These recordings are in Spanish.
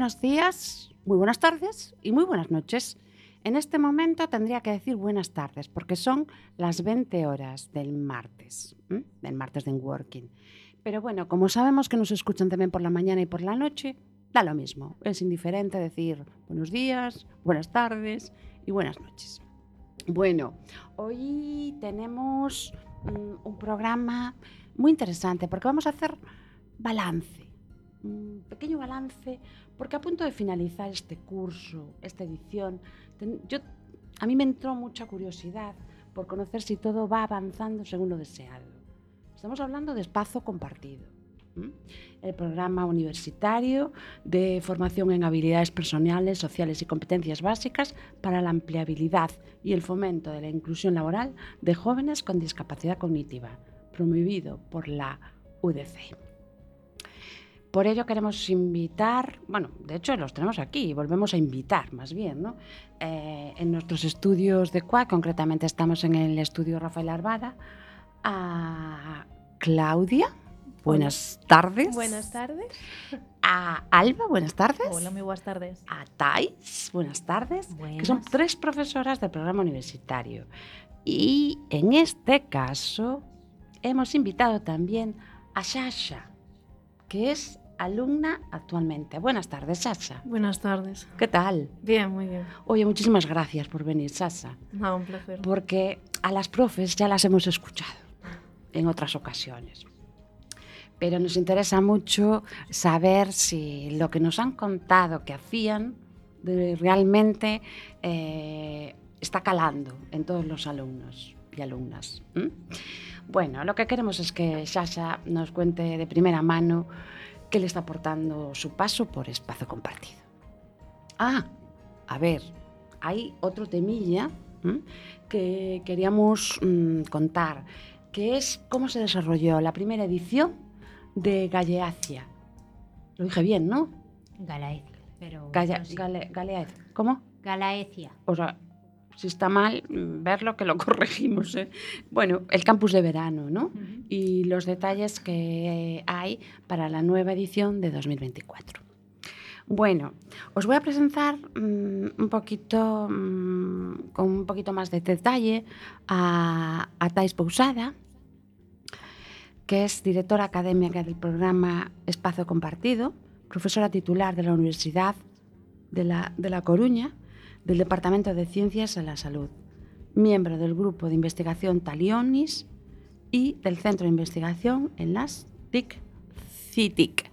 buenos días, muy buenas tardes y muy buenas noches. En este momento tendría que decir buenas tardes porque son las 20 horas del martes de Working. Pero bueno, como sabemos que nos escuchan también por la mañana y por la noche, da lo mismo. Es indiferente decir buenos días, buenas tardes y buenas noches. Bueno, hoy tenemos un programa muy interesante porque vamos a hacer balance, un pequeño balance, porque a punto de finalizar este curso, esta edición, a mí me entró mucha curiosidad por conocer si todo va avanzando según lo deseado. Estamos hablando de Espacio Compartido, el programa universitario de formación en habilidades personales, sociales y competencias básicas para la empleabilidad y el fomento de la inclusión laboral de jóvenes con discapacidad cognitiva, promovido por la UDC. Por ello queremos invitar, bueno, de hecho los tenemos aquí y volvemos a invitar más bien, ¿no? En nuestros estudios de CUAC, concretamente estamos en el estudio Rafael Arbada, a Claudia, buenas tardes. Buenas tardes. A Alba, buenas tardes. Hola, muy buenas tardes. A Thais, buenas tardes. Buenas. Que son 3 profesoras del programa universitario. Y en este caso hemos invitado también a Sasha, que es alumna actualmente. Buenas tardes, Sasha. Buenas tardes. ¿Qué tal? Bien, muy bien. Oye, muchísimas gracias por venir, Sasha. No, un placer. Porque a las profes ya las hemos escuchado en otras ocasiones. Pero nos interesa mucho saber si lo que nos han contado que hacían realmente está calando en todos los alumnos y alumnas. Bueno, lo que queremos es que Sasha nos cuente de primera mano qué le está aportando su paso por Espacio Compartido. A ver, hay otro temilla que queríamos contar, que es cómo se desarrolló la primera edición de Galeacia. Lo dije bien, ¿no? Galaecia, pero... Galeacia. ¿Cómo? Galaecia. O sea, si está mal, verlo que lo corregimos, ¿eh? Bueno, el campus de verano, ¿no? Uh-huh. Y los detalles que hay para la nueva edición de 2024. Bueno, os voy a presentar un poquito, con un poquito más de detalle a Thais Pousada, que es directora académica del programa Espacio Compartido, profesora titular de la Universidad de La Coruña, del Departamento de Ciencias de la Salud, miembro del Grupo de Investigación Talionis y del Centro de Investigación en las CITIC.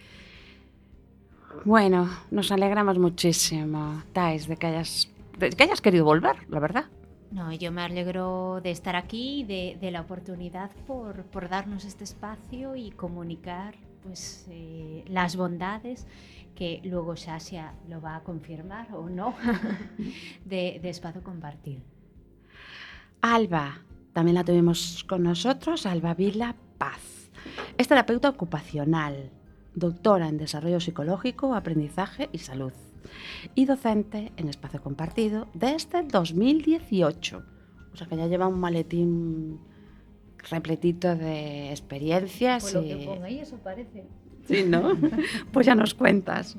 Bueno, nos alegramos muchísimo, Thais, de que hayas querido volver, la verdad. No, yo me alegro de estar aquí, de la oportunidad por darnos este espacio y comunicar pues, las bondades que luego Sasha lo va a confirmar o no, de Espacio Compartido. Alba, también la tuvimos con nosotros, Alba Vila Paz. Es terapeuta ocupacional, doctora en Desarrollo Psicológico, Aprendizaje y Salud, y docente en Espacio Compartido desde 2018. O sea que ya lleva un maletín repletito de experiencias. Por lo que ponga ahí, eso parece. Sí, ¿no? Pues ya nos cuentas.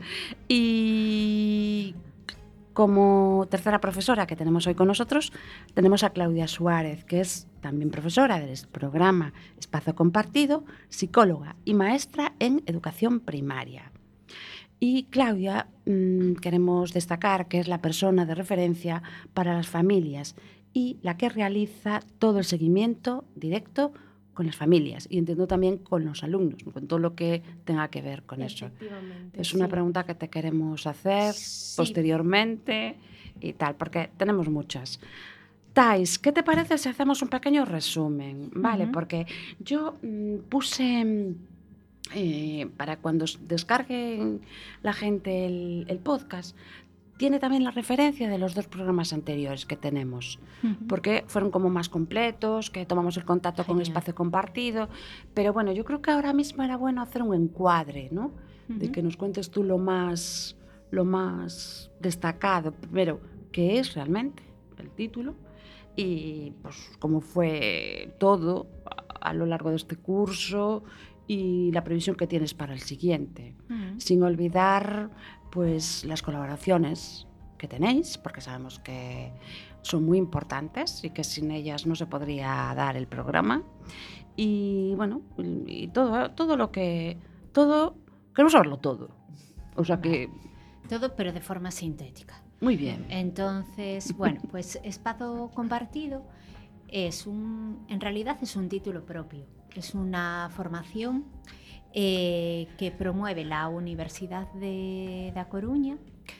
Y como tercera profesora que tenemos hoy con nosotros, tenemos a Claudia Suárez, que es también profesora del programa Espacio Compartido, psicóloga y maestra en educación primaria. Y Claudia, queremos destacar que es la persona de referencia para las familias y la que realiza todo el seguimiento directo con las familias y entiendo también con los alumnos, con todo lo que tenga que ver con eso. Es una pregunta que te queremos hacer posteriormente y tal, porque tenemos muchas. Thais, ¿qué te parece si hacemos un pequeño resumen? Vale, porque yo puse... para cuando descarguen la gente el podcast, tiene también la referencia de los 2 programas anteriores que tenemos, porque fueron como más completos, que tomamos el contacto con Espacio Compartido, pero bueno, yo creo que ahora mismo era bueno hacer un encuadre, ¿no? De que nos cuentes tú lo más destacado, primero, qué es realmente el título y pues cómo fue todo a lo largo de este curso y la previsión que tienes para el siguiente, sin olvidar pues las colaboraciones que tenéis, porque sabemos que son muy importantes y que sin ellas no se podría dar el programa. Y bueno, y todo lo que... queremos saberlo todo. O sea que... Todo, pero de forma sintética. Muy bien. Entonces, bueno, pues Espacio Compartido en realidad es un título propio. Es una formación que promueve la Universidad de A Coruña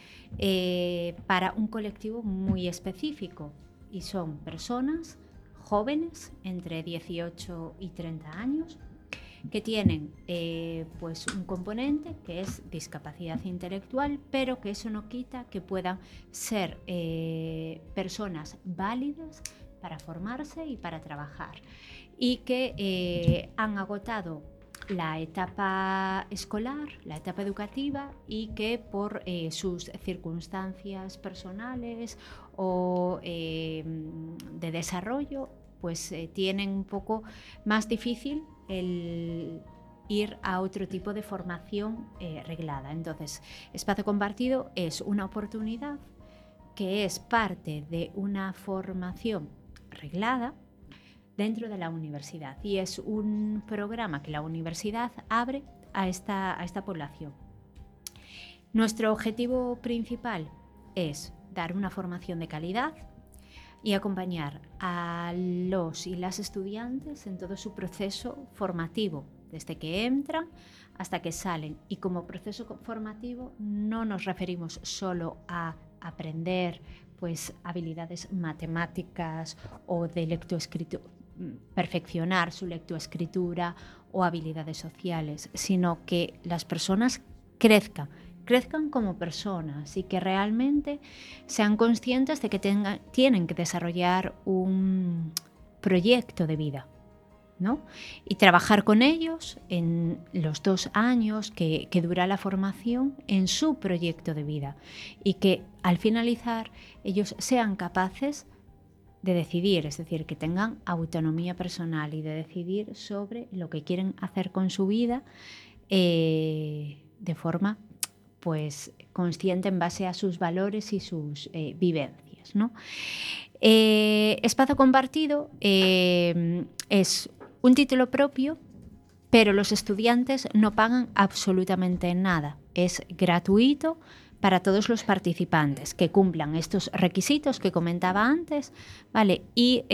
para un colectivo muy específico, y son personas jóvenes entre 18 y 30 años que tienen pues un componente que es discapacidad intelectual, pero que eso no quita que puedan ser personas válidas para formarse y para trabajar, y que han agotado la etapa escolar, la etapa educativa, y que por sus circunstancias personales o de desarrollo pues tienen un poco más difícil el ir a otro tipo de formación reglada. Entonces, Espacio Compartido es una oportunidad que es parte de una formación reglada dentro de la universidad, y es un programa que la universidad abre a esta población. Nuestro objetivo principal es dar una formación de calidad y acompañar a los y las estudiantes en todo su proceso formativo, desde que entran hasta que salen. Y como proceso formativo no nos referimos solo a aprender pues habilidades matemáticas o de lectoescritura, perfeccionar su lectoescritura o habilidades sociales, sino que las personas crezcan como personas y que realmente sean conscientes de que tienen que desarrollar un proyecto de vida, ¿no? Y trabajar con ellos en los 2 años que dura la formación en su proyecto de vida, y que al finalizar ellos sean capaces de decidir, es decir, que tengan autonomía personal y de decidir sobre lo que quieren hacer con su vida de forma pues consciente en base a sus valores y sus vivencias, ¿no? Espacio Compartido es un título propio, pero los estudiantes no pagan absolutamente nada. Es gratuito para todos los participantes que cumplan estos requisitos que comentaba antes, ¿vale? Y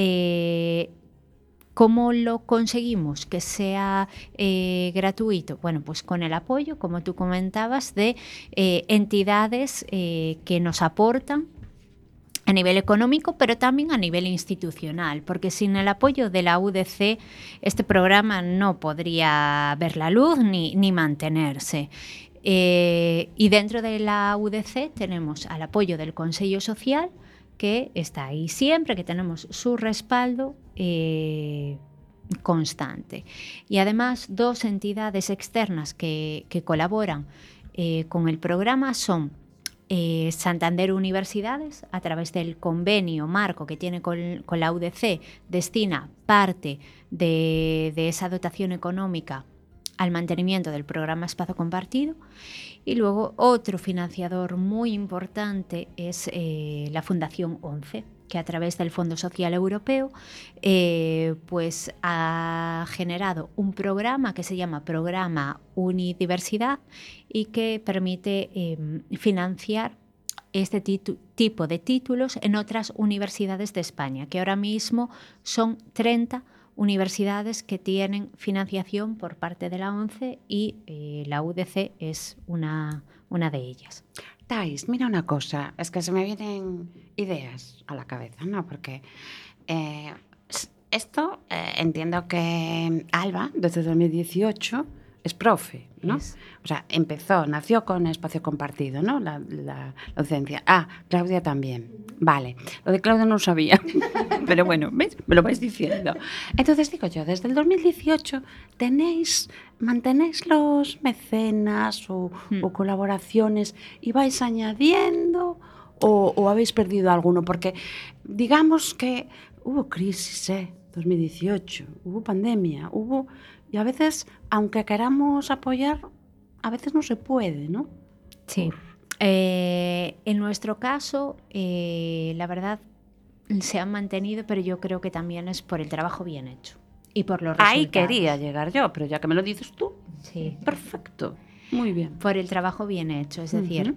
¿cómo lo conseguimos que sea gratuito? Bueno, pues con el apoyo, como tú comentabas, de entidades que nos aportan a nivel económico, pero también a nivel institucional, porque sin el apoyo de la UDC este programa no podría ver la luz ni mantenerse. Y dentro de la UDC tenemos al apoyo del Consejo Social, que está ahí siempre, que tenemos su respaldo constante. Y además 2 entidades externas que colaboran con el programa son Santander Universidades, a través del convenio marco que tiene con la UDC, destina parte de esa dotación económica al mantenimiento del programa Espacio Compartido. Y luego otro financiador muy importante es la Fundación 11, que a través del Fondo Social Europeo pues ha generado un programa que se llama Programa Unidiversidad y que permite financiar este tipo de títulos en otras universidades de España, que ahora mismo son 30 universidades que tienen financiación por parte de la ONCE, y la UDC es una de ellas. Thais, mira una cosa, es que se me vienen ideas a la cabeza, ¿no? Porque esto entiendo que Alba, desde 2018, es profe, ¿no? O sea, nació con Espacio Compartido, ¿no? La docencia. Ah, Claudia también. Vale, lo de Claudia no lo sabía, pero bueno, ¿ves? Me lo vais diciendo. Entonces digo yo, desde el 2018 mantenéis los mecenas o colaboraciones y vais añadiendo o habéis perdido alguno, porque digamos que hubo crisis, 2018, hubo pandemia, y a veces, aunque queramos apoyar, a veces no se puede, ¿no? Sí. En nuestro caso, la verdad, se han mantenido, pero yo creo que también es por el trabajo bien hecho y por los resultados. Ahí quería llegar yo, pero ya que me lo dices tú, Sí. perfecto. Muy bien. Por el trabajo bien hecho, es decir,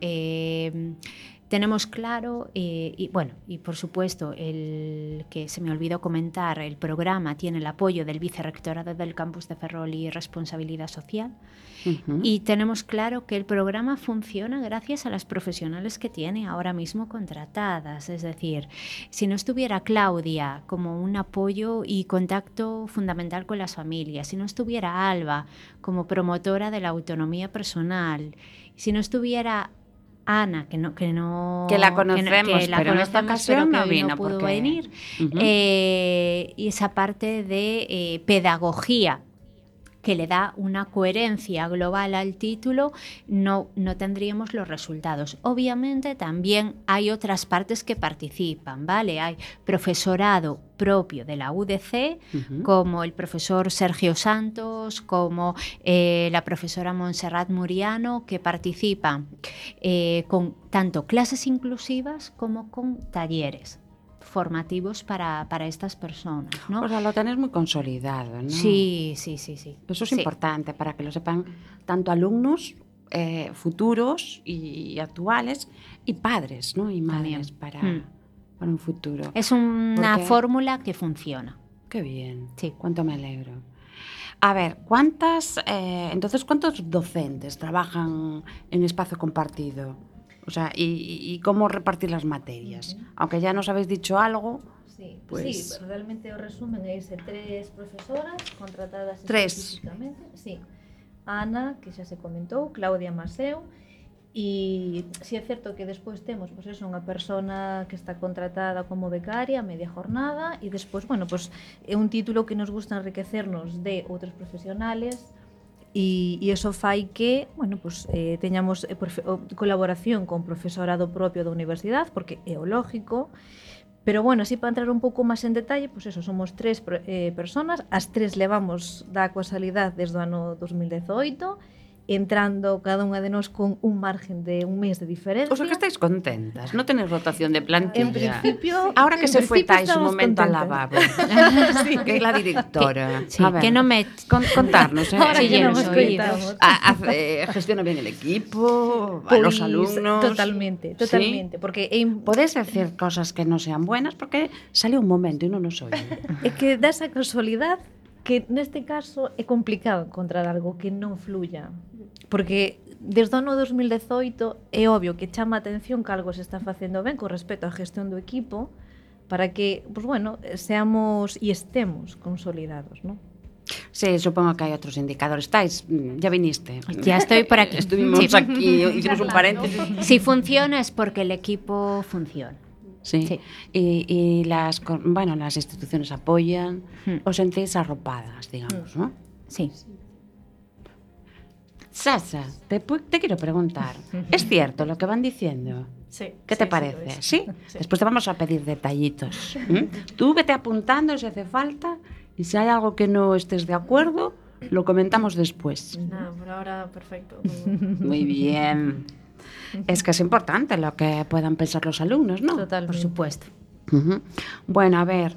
tenemos claro, y bueno, y por supuesto, el que se me olvidó comentar, el programa tiene el apoyo del Vicerrectorado del Campus de Ferrol y Responsabilidad Social, y tenemos claro que el programa funciona gracias a las profesionales que tiene ahora mismo contratadas, es decir, si no estuviera Claudia como un apoyo y contacto fundamental con las familias, si no estuviera Alba como promotora de la autonomía personal, si no estuviera Ana, que la conocemos, pero en esta ocasión pero no que hoy vino no pudo porque... venir, y esa parte de pedagogía que le da una coherencia global al título, no tendríamos los resultados. Obviamente también hay otras partes que participan, ¿vale? Hay profesorado propio de la UDC, como el profesor Sergio Santos, como la profesora Montserrat Muriano, que participan con tanto clases inclusivas como con talleres formativos para estas personas, ¿no? O sea, lo tenés muy consolidado, ¿no? Sí. Eso es importante para que lo sepan tanto alumnos futuros y actuales y padres, ¿no? Y madres para un futuro. Es una fórmula que funciona. Qué bien. Sí. Cuánto me alegro. A ver, entonces, ¿cuántos docentes trabajan en espacio compartido? O sea, ¿y cómo repartir las materias? Aunque ya nos habéis dicho algo. Sí, pues... sí, realmente o resumen é ese 3 profesoras contratadas específicamente. Sí. Ana, que xa se comentou, Claudia Maseu, e si é certo que despois temos pois eso, unha persona que está contratada como becaria a media jornada e despois, bueno, pois é un título que nos gusta enriquecernos de outros profesionales. E iso fai que, bueno, pues, teñamos colaboración con profesorado propio da universidade, porque é o lógico, pero, bueno, así para entrar un pouco máis en detalle, pues eso, somos 3 personas, as 3 levamos da casualidade desde o ano 2018, entrando cada unha de nós con un margen de un mes de diferencia. O sea que estáis contentas, non tenéis rotación de plantilla. En principio, ahora que se fue Tais un momento al lavabo. Sí, que é la directora. Sí, que non me contarnos, ahora sí, que los non nos oídos. coitamos. Gestiona bien el equipo, a los alumnos. Totalmente, ¿Sí? porque Podés decir cosas que non sean buenas porque sale un momento e non nos oye. é que dá esa casualidade que neste caso é complicado encontrar algo que non fluya, porque desde o ano 2018 é obvio que chama a atención que algo se está facendo ben con respecto á gestión do equipo para que, pues bueno, seamos e estemos consolidados, ¿no? Sí, supongo que hay otros indicadores. Tais, ya viniste. Ya estoy por aquí. Estuvimos aquí, hicimos un paréntesis. Si funciona es porque el equipo funciona. Sí. Y las instituciones apoyan, os sentís arropadas, digamos, ¿no? Sí. Sasa, te quiero preguntar, ¿es cierto lo que van diciendo? Sí. ¿Qué te parece? ¿Sí? Después te vamos a pedir detallitos. Tú vete apuntando si hace falta y si hay algo que no estés de acuerdo, lo comentamos después. No, por ahora perfecto. Muy bien. Es que es importante lo que puedan pensar los alumnos, ¿no? Totalmente. Por supuesto. Bueno, a ver,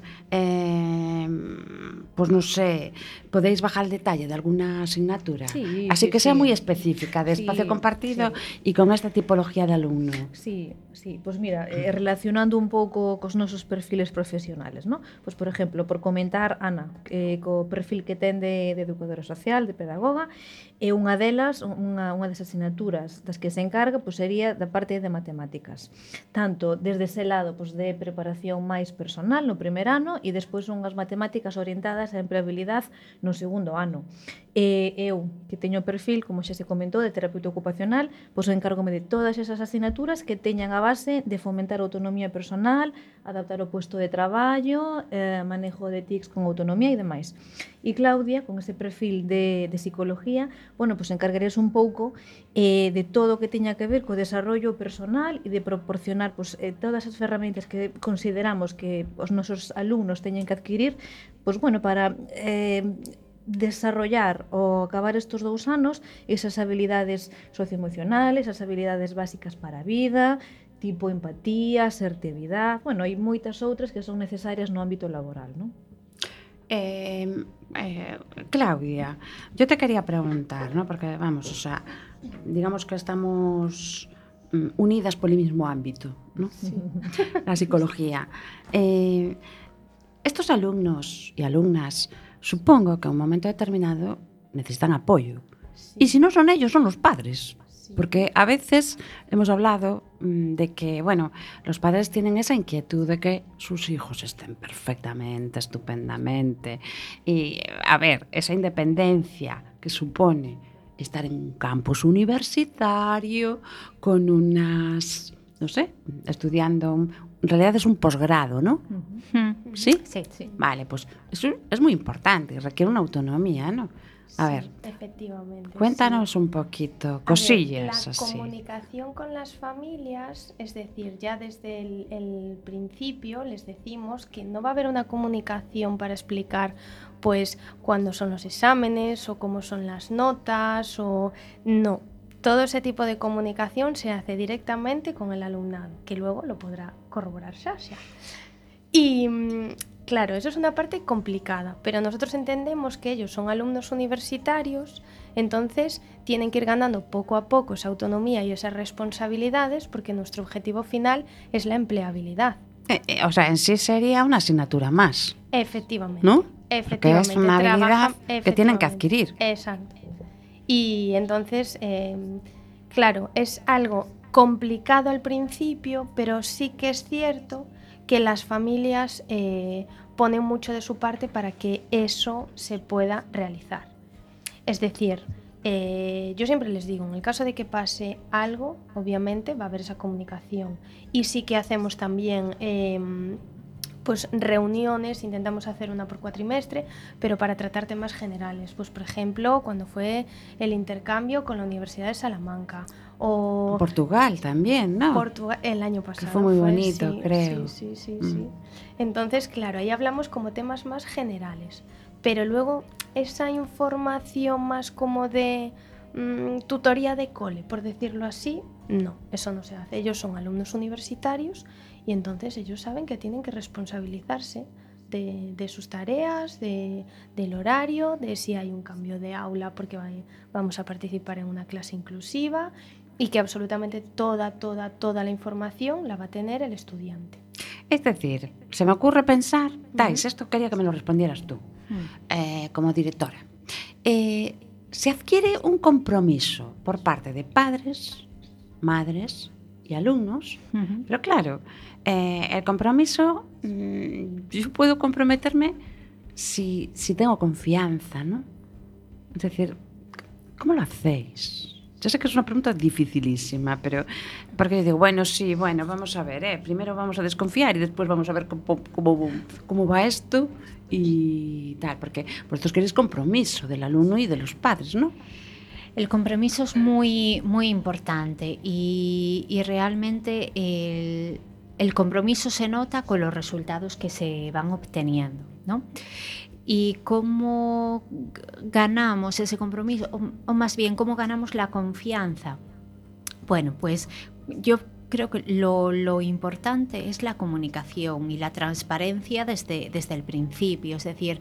pues no sé, ¿podéis bajar el detalle de alguna asignatura? Sí, así que sea sí. muy específica, de espacio Sí, compartido sí. y con esta tipología de alumno. Sí, pues mira, relacionando un pouco cos nosos perfiles profesionales, ¿no? Pues por exemplo, por comentar Ana, co perfil que ten de educadora social, de pedagoga, e unha delas, unha das asignaturas das que se encarga, pues sería da parte de matemáticas. Tanto desde ese lado, pues de preparación máis personal no primer ano e despois unhas matemáticas orientadas á empleabilidade no segundo ano. Eu, que teño perfil, como xa se comentou, de terapeuta ocupacional, pois encárgome de todas esas asignaturas que teñan a base de fomentar a autonomía personal, adaptar o puesto de traballo, manejo de TICs con autonomía e demais. E Claudia, con ese perfil de psicología, bueno, pois encargarías un pouco de todo o que teña que ver co desarrollo personal e de proporcionar pois, todas as ferramentas que consideramos que os nosos alumnos teñen que adquirir, pois bueno, para desarrollar ao acabar estes 2 anos esas habilidades socioemocionales, esas habilidades básicas para a vida, tipo empatía, asertividade, bueno, hai moitas outras que son necesarias no ámbito laboral, non? Claudia, yo te quería preguntar, ¿no? Porque vamos, o sea, digamos que estamos unidas por el mismo ámbito, ¿no? Sí. La psicología. Estos alumnos y alumnas, supongo que a un momento determinado necesitan apoyo. Sí. Y si no son ellos, son los padres. Porque a veces hemos hablado de que, bueno, los padres tienen esa inquietud de que sus hijos estén perfectamente, estupendamente. Y, a ver, esa independencia que supone estar en un campus universitario con unas, no sé, estudiando, en realidad es un posgrado, ¿no? Uh-huh. ¿Sí? Sí, sí. Vale, pues eso es muy importante y requiere una autonomía, ¿no? A ver, efectivamente. Cuéntanos un poquito, cosillas la así. Comunicación con las familias, es decir, ya desde el principio les decimos que no va a haber una comunicación para explicar pues cuándo son los exámenes o cómo son las notas o no. Todo ese tipo de comunicación se hace directamente con el alumnado, que luego lo podrá corroborar Xasia. Y claro, eso es una parte complicada, pero nosotros entendemos que ellos son alumnos universitarios, entonces tienen que ir ganando poco a poco esa autonomía y esas responsabilidades porque nuestro objetivo final es la empleabilidad. O sea, en sí sería una asignatura más. Efectivamente. ¿No? Efectivamente. Porque es una habilidad que tienen que adquirir. Exacto. Y entonces, claro, es algo complicado al principio, pero sí que es cierto que las familias ponen mucho de su parte para que eso se pueda realizar. Es decir, yo siempre les digo, en el caso de que pase algo, obviamente va a haber esa comunicación. Y sí que hacemos también pues reuniones, intentamos hacer una por cuatrimestre, pero para tratar temas generales. Pues por ejemplo, cuando fue el intercambio con la Universidad de Salamanca. O Portugal también, ¿no? Portugal, el año pasado. Que fue muy bonito, sí, creo. Sí. Entonces, claro, ahí hablamos como temas más generales. Pero luego esa información más como de tutoría de cole, por decirlo así, no, eso no se hace. Ellos son alumnos universitarios y entonces ellos saben que tienen que responsabilizarse de sus tareas, del horario, de si hay un cambio de aula porque vamos a participar en una clase inclusiva y que absolutamente toda la información la va a tener el estudiante. Es decir, se me ocurre pensar, Thais, esto quería que me lo respondieras tú, como directora. Se adquiere un compromiso por parte de padres, madres y alumnos, pero claro, el compromiso, yo puedo comprometerme si tengo confianza, ¿no? Es decir, ¿cómo lo hacéis? Yo sé que es una pregunta dificilísima, pero porque yo digo, bueno, vamos a ver, primero vamos a desconfiar y después vamos a ver cómo va esto y tal, porque vosotros queréis compromiso del alumno y de los padres, ¿no? El compromiso es muy, muy importante y realmente el compromiso se nota con los resultados que se van obteniendo, ¿no? ¿Y cómo ganamos ese compromiso? O más bien, ¿cómo ganamos la confianza? Bueno, pues yo creo que lo importante es la comunicación y la transparencia desde el principio. Es decir,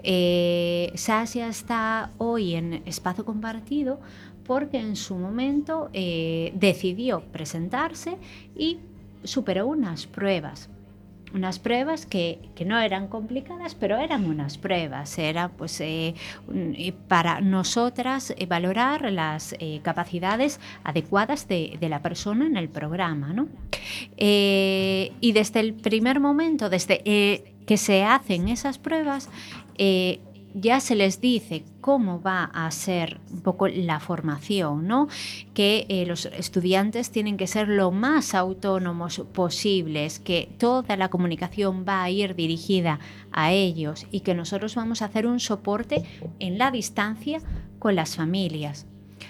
Xasia está hoy en Espacio Compartido porque en su momento decidió presentarse y superó unas pruebas que no eran complicadas, pero eran unas pruebas. Era pues para nosotras valorar las capacidades adecuadas de la persona en el programa, ¿no? Y desde el primer momento, desde que se hacen esas pruebas, ya se les dice cómo va a ser un poco la formación, ¿no? Que los estudiantes tienen que ser lo más autónomos posibles, que toda la comunicación va a ir dirigida a ellos y que nosotros vamos a hacer un soporte en la distancia con las familias.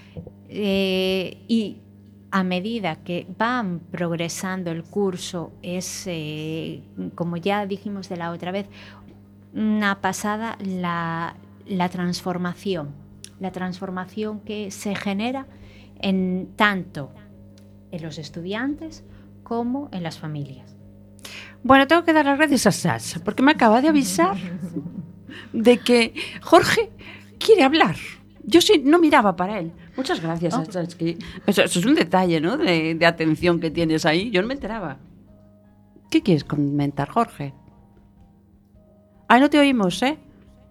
Y a medida que van progresando el curso, es, como ya dijimos de la otra vez, una pasada la transformación que se genera tanto en los estudiantes como en las familias. Bueno, tengo que dar las gracias a Sasha, porque me acaba de avisar de que Jorge quiere hablar. Yo sí no miraba para él. Muchas gracias, Sasha. Es que eso es un detalle, ¿no? De atención que tienes ahí. Yo no me enteraba. ¿Qué quieres comentar, Jorge? Ay, no te oímos, ¿eh?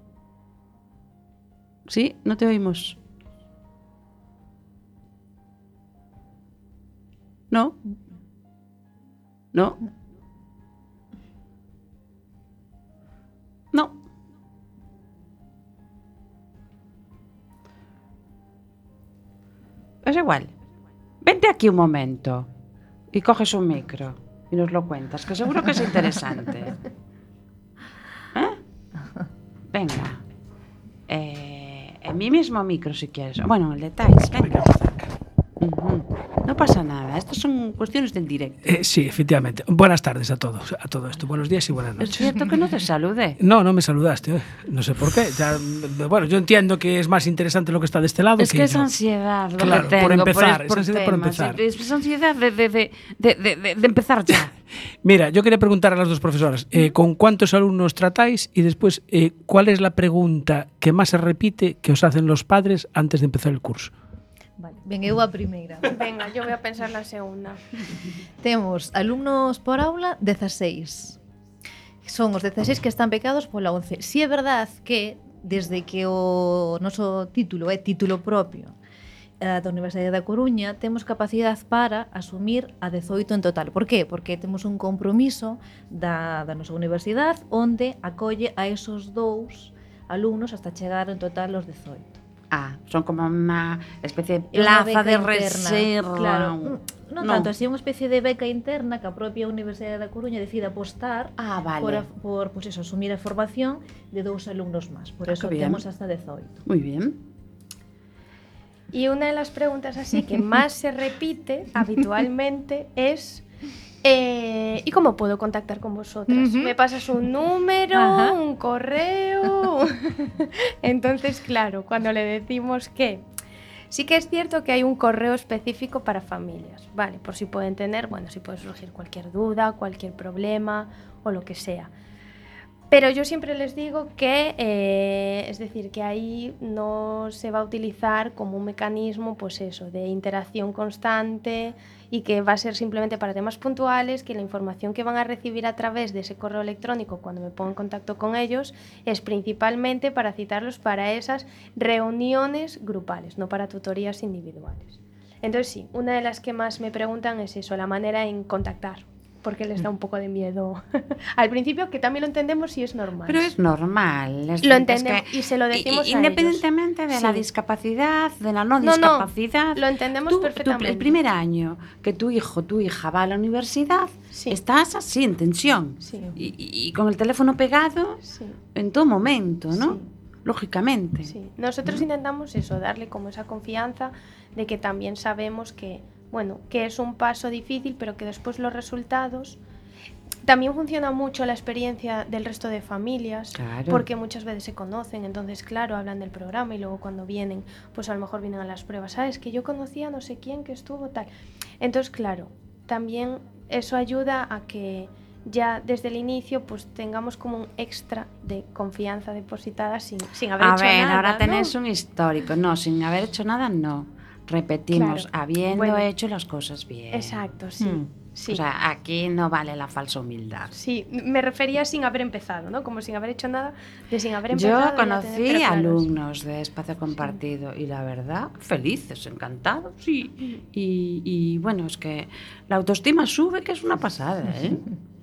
Sí, no te oímos. ¿No? ¿No? No. Es igual. Vente aquí un momento y coges un micro y nos lo cuentas, que seguro que es interesante. ¿Eh? Venga. En mi mismo micro, si quieres. Bueno, el detalle. Venga. No pasa nada. Estas son cuestiones del directo. Sí, efectivamente. Buenas tardes a todos, a todo esto. Buenos días y buenas noches. Es cierto que no te saludé. No me saludaste. No sé por qué. Bueno, yo entiendo que es más interesante lo que está de este lado. Es que es ansiedad lo claro, que tengo. Por empezar. Es ansiedad por empezar. Es ansiedad de empezar ya. Mira, yo quería preguntar a las dos profesoras, ¿con cuántos alumnos tratáis? Y después, ¿cuál es la pregunta que más se repite que os hacen los padres antes de empezar el curso? Vale, ben, eu a primeira. Venga, yo voy a pensar la segunda. Temos alumnos por aula 16. Son os 16 que están becados pola 11. Si é verdad que desde que o noso título é título propio da Universidade da Coruña, temos capacidade para asumir a 18 en total. Por qué? Porque temos un compromiso da nosa universidade onde acolle a esos 2 alumnos hasta chegar en total aos 18. Son como una especie de plaza de reserva. Claro, non tanto, así unha especie de beca interna que a propia Universidade da Coruña decide apostar vale. por pues eso, asumir a formación de 2 alumnos más. Por eso temos hasta 18. Muy bien. Y una de las preguntas así que más se repite habitualmente es ¿y cómo puedo contactar con vosotras? ¿Me pasas un número, un correo? Entonces, claro, cuando le decimos que sí que es cierto que hay un correo específico para familias, ¿vale? Por si pueden tener, si puede surgir cualquier duda, cualquier problema o lo que sea. Pero yo siempre les digo que, es decir, que ahí no se va a utilizar como un mecanismo, pues eso, de interacción constante y que va a ser simplemente para temas puntuales, que la información que van a recibir a través de ese correo electrónico cuando me pongo en contacto con ellos es principalmente para citarlos para esas reuniones grupales, no para tutorías individuales. Entonces sí, una de las que más me preguntan es eso, la manera en contactar. Porque les da un poco de miedo al principio, que también lo entendemos y es normal. Pero es normal. Lo entendemos y se lo decimos a independientemente ellos. De la discapacidad, de la no discapacidad. Lo entendemos perfectamente. El primer año que tu hijo, tu hija va a la universidad, estás así en tensión. Sí. Y con el teléfono pegado en todo momento, ¿no? Sí. Lógicamente. Sí. Nosotros intentamos eso, darle como esa confianza de que también sabemos que que es un paso difícil, pero que después los resultados... También funciona mucho la experiencia del resto de familias, porque muchas veces se conocen, entonces, claro, hablan del programa y luego cuando vienen, pues a lo mejor vienen a las pruebas, ¿sabes? Que yo conocía a no sé quién que estuvo tal. Entonces, claro, también eso ayuda a que ya desde el inicio pues tengamos como un extra de confianza depositada sin haber hecho nada. Ahora tenés un histórico. No, sin haber hecho nada, no. Repetimos, habiendo hecho las cosas bien. Exacto, sí. Sí. O sea, aquí no vale la falsa humildad. Sí, me refería sin haber empezado, ¿no? Como sin haber hecho nada, de sin haber empezado. Yo conocí alumnos de Espacio Compartido y la verdad, felices, encantados y bueno, es que la autoestima sube, que es una pasada, ¿eh?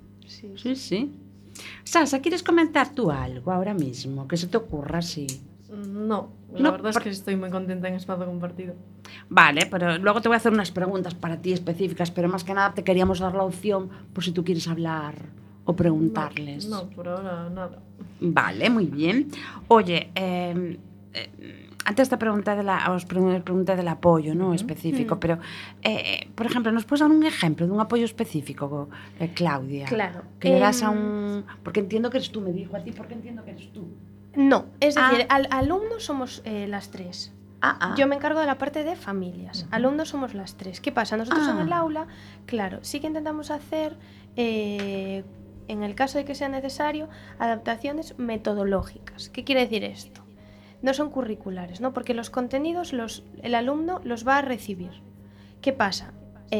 Sí. Sasha, ¿quieres comentar tú algo ahora mismo? Que se te ocurra así. No, la verdad es que estoy muy contenta en Espacio Compartido. Vale, pero luego te voy a hacer unas preguntas para ti específicas, pero más que nada te queríamos dar la opción por si tú quieres hablar o preguntarles. No, por ahora nada. Vale, muy bien. Oye, antes te pregunté os pregunté del apoyo, ¿no? Específico, pero, por ejemplo, ¿nos puedes dar un ejemplo de un apoyo específico, Claudia? Claro. Que le das a un... Porque entiendo que eres tú, me dijo a ti, porque entiendo que eres tú. No, es decir, alumnos somos las tres. Ah. Yo me encargo de la parte de familias. Alumnos somos las tres. ¿Qué pasa? Nosotros en el aula, claro, sí que intentamos hacer, en el caso de que sea necesario, adaptaciones metodológicas. ¿Qué quiere decir esto? No son curriculares, ¿no? Porque los contenidos el alumno los va a recibir. ¿Qué pasa?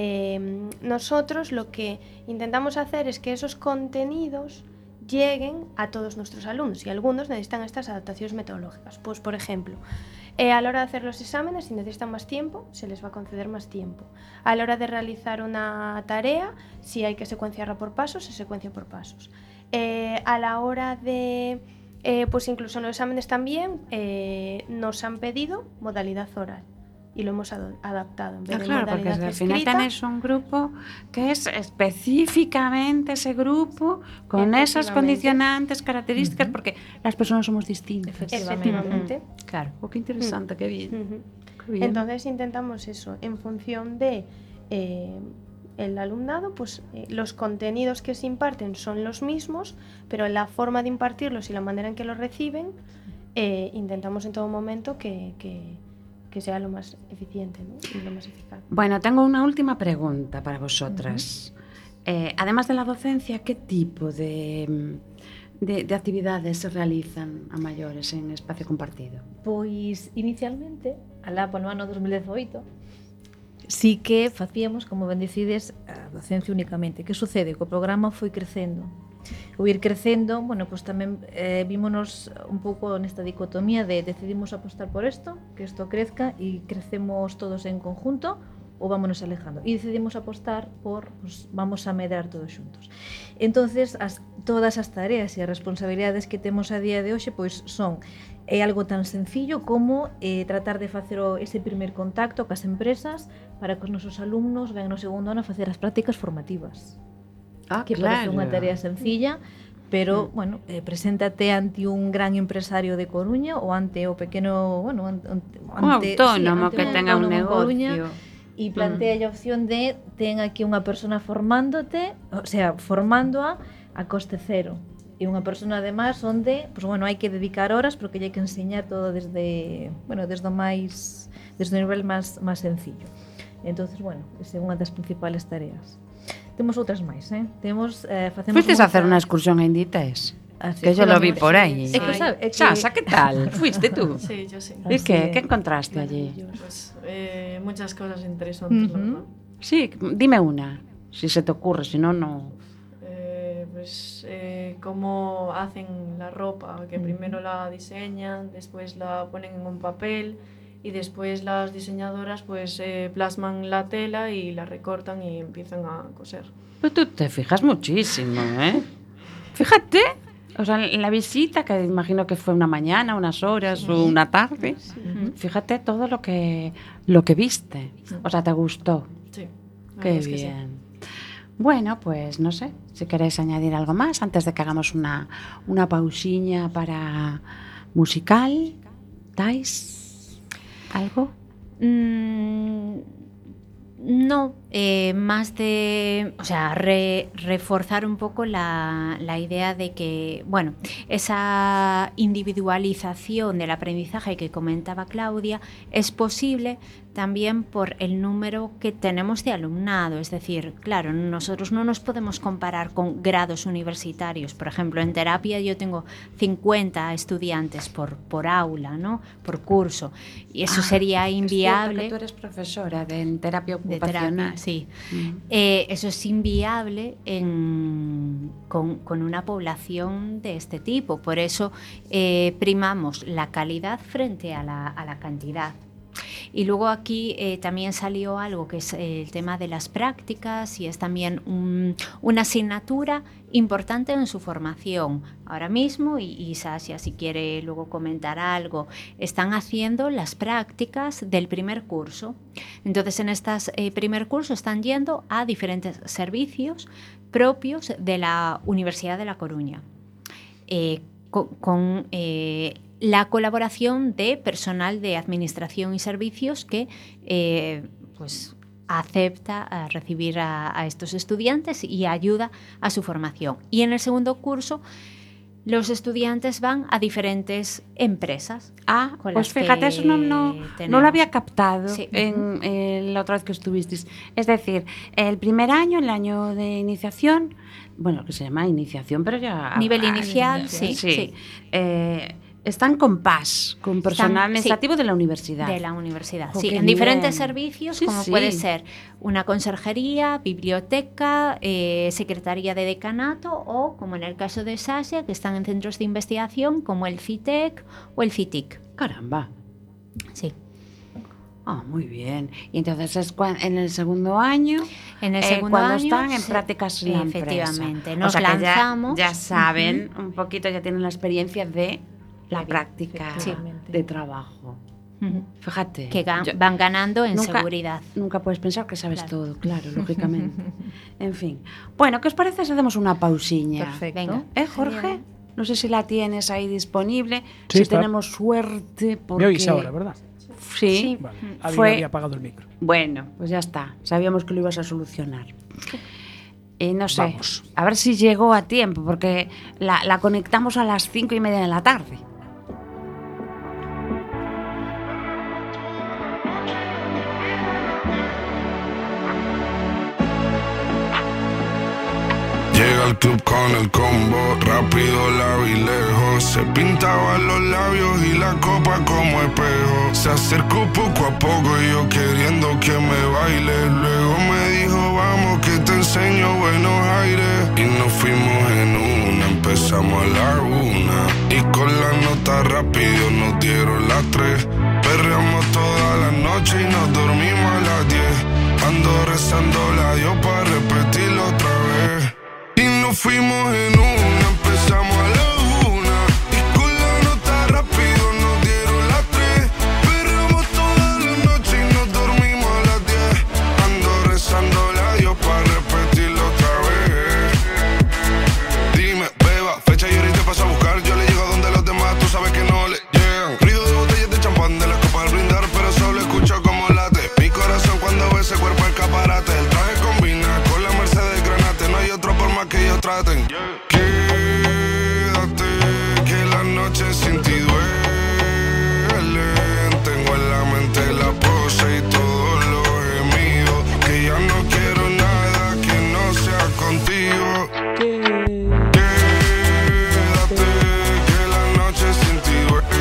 Nosotros lo que intentamos hacer es que esos contenidos lleguen a todos nuestros alumnos, y algunos necesitan estas adaptaciones metodológicas. Pues, por ejemplo, a la hora de hacer los exámenes, si necesitan más tiempo, se les va a conceder más tiempo. A la hora de realizar una tarea, si hay que secuenciarla por pasos, se secuencia por pasos. A la hora de, pues incluso en los exámenes también, nos han pedido modalidad oral. Y lo hemos adaptado. En vez de claro, porque modalidad al final escrita, tenéis un grupo que es específicamente ese grupo con esas condicionantes, características, porque las personas somos distintas. efectivamente. Claro. Oh, qué interesante, qué bien. Qué bien. Entonces intentamos eso, en función de el alumnado, pues los contenidos que se imparten son los mismos, pero la forma de impartirlos y la manera en que los reciben, intentamos en todo momento que sea lo más eficiente, ¿no? Y lo más eficaz. Bueno, tengo una última pregunta para vosotras. Además de la docencia, ¿qué tipo de actividades se realizan a maiores en espacio compartido? Pois inicialmente, alá no ano 2018, sí que facíamos, como ben decides, a docencia únicamente. Que sucede? Que o programa foi crecendo. O ir crecendo, bueno, pues tamén vímonos un pouco nesta dicotomía de decidimos apostar por isto, que isto crezca e crecemos todos en conjunto, ou vámonos alejando. E decidimos apostar por, pues, vamos a medrar todos xuntos. Entonces, todas as tareas e as responsabilidades que temos a día de hoxe, pois son algo tan sencillo como tratar de facer ese primer contacto cas empresas para que os nosos alumnos ven no segundo ano a facer as prácticas formativas. Que parece unha tarea sencilla, pero, bueno, preséntate ante un gran empresario de Coruña ou ante o pequeno, bueno, ante autónomo que tenga un negocio. E plantea a opción de ten aquí unha persona formándote, o sea, formándoa a coste cero. E unha persona, además, onde, pues, bueno, hai que dedicar horas porque hai que enseñar todo desde o nivel máis sencillo. Entonces, bueno, esa é unha das principales tareas. Temos outras máis, facemos Fuistes a hacer unha excursión a Inditex? Que yo lo vi por aí. Sasa, ¿qué tal? ¿Fuiste tú? Sí, yo sí. ¿Y qué? ¿Qué encontraste allí? Pues muchas cosas interesantes, la verdad. Sí, dime una, si se te ocurre, si no, no. Pues cómo hacen la ropa, que primero la diseñan, después la ponen en un papel y después las diseñadoras pues plasman la tela y la recortan y empiezan a coser. Pero tú te fijas muchísimo, ¿eh? Fíjate, o sea, en la visita, que imagino que fue una mañana, unas horas o una tarde, fíjate todo lo que viste. O sea, ¿te gustó? Sí. Qué bien. Bueno, pues no sé, si queréis añadir algo más antes de que hagamos una pausiña para musical. ¿Dais algo? No, más de, o sea, reforzar un poco la idea de que, bueno, esa individualización del aprendizaje que comentaba Claudia es posible también por el número que tenemos de alumnado. Es decir, claro, nosotros no nos podemos comparar con grados universitarios. Por ejemplo, en terapia yo tengo 50 estudiantes por aula, ¿no? Por curso. Y eso sería inviable. Es que tú eres profesora en terapia ocupacional. De terapia, sí. Eso es inviable con una población de este tipo. Por eso primamos la calidad frente a la cantidad. Y luego aquí también salió algo que es el tema de las prácticas, y es también una asignatura importante en su formación. Ahora mismo, y Sasia, si quiere luego comentar algo, están haciendo las prácticas del primer curso. Entonces, en estas primer curso están yendo a diferentes servicios propios de la Universidad de La Coruña, con la colaboración de personal de administración y servicios que pues acepta a recibir a estos estudiantes y ayuda a su formación. Y en el segundo curso los estudiantes van a diferentes empresas. Con Pues las fíjate, que eso no tenemos. lo había captado Sí. en la otra vez que estuvisteis. Es decir, el primer año, el año de iniciación, bueno, que se llama iniciación, pero ya... Nivel inicial, sí. Están con PAS, con personal administrativo de la universidad. De la universidad, Jo, sí. qué En diferentes bien. servicios, Sí, como sí. puede ser una conserjería, biblioteca, secretaría de decanato o, como en el caso de Sasha, que están en centros de investigación como el CITEC o el CITIC. Caramba. Sí. Muy bien. Y entonces es en el segundo año, En el segundo cuando año, están en sí, prácticas en la empresa. efectivamente, O nos sea que lanzamos. ya saben un poquito, ya tienen la experiencia de la práctica efectivamente. de trabajo. Ujú. Fíjate. Que yo- van ganando en nunca- seguridad. Nunca puedes pensar que sabes Claro. todo, claro, lógicamente. En fin. Bueno, ¿qué os parece si hacemos una pausiña? Perfecto. Venga. Jorge? No sé si la tienes ahí disponible. Sí, si está. tenemos suerte. Porque... Me oís ahora, ¿verdad? Sí. Vale. Había apagado el micro. Bueno, pues ya está. Sabíamos que lo ibas a solucionar. Y no sé, Vamos. a ver si llegó a tiempo, porque la conectamos a las 5:30 de la tarde. Llega al club con el combo, rápido la vi lejos. Se pintaba los labios y la copa como espejo. Se acercó poco a poco y yo queriendo que me baile. Luego me dijo, vamos que te enseño buenos aires. Y nos fuimos en una, empezamos a la 1. Y con la nota rápido nos dieron las 3. Perreamos toda la noche y nos dormimos a las 10. Ando rezando la Dios para repetirlo otra vez. Y nos fuimos en una, empezamos a la 1. Y con la nota rápido nos dieron las 3. Perramos toda la noche y nos dormimos a las 10. Ando rezando a Dios para repetirlo otra vez. Dime, beba, fecha y ahorita paso a buscar. Yo le llego donde los demás, tú sabes que no le llegan. Ruido de botellas de champán de las copas al brindar, pero solo escucho como late mi corazón cuando ve ese cuerpo escaparate. El traje combina con la Mercedes Granate. No hay otro por más que ellos traten. Quédate, que la noche sin ti duele. Tengo en la mente la pose y todos los gemidos. Que ya no quiero nada que no sea contigo. Quédate, que la noche sin ti duele.